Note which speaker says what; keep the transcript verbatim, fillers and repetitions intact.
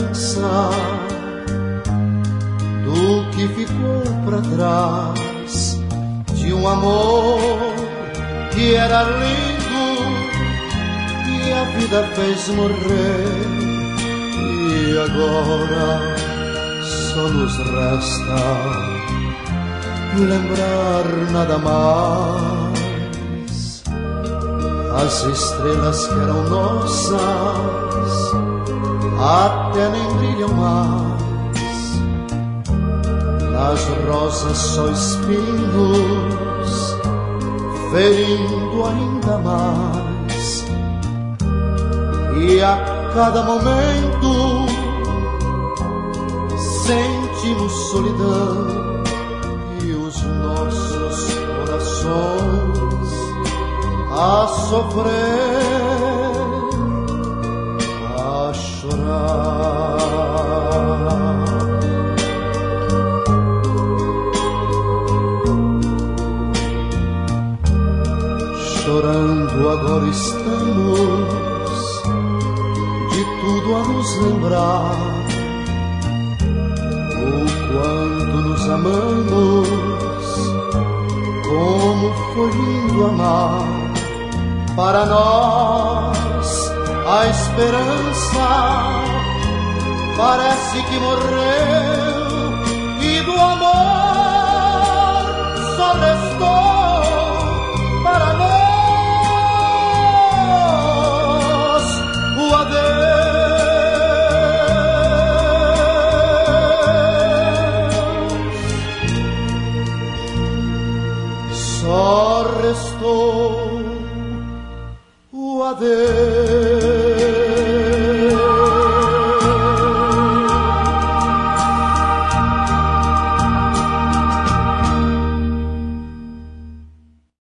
Speaker 1: lembrança do que ficou pra trás, de um amor que era lindo e a vida fez morrer. E agora só nos resta lembrar nada mais. As estrelas que eram nossas até nem brilham mais. Nas rosas só espinhos, ferindo ainda mais. E a cada momento sentimos solidão e os nossos corações a sofrer, a chorar. Chorando agora estamos, de tudo a nos lembrar, o quanto nos amamos, como foi lindo amar. Para nós a esperança parece que morreu, e do amor só restou para nós o adeus. Só restou o adeus.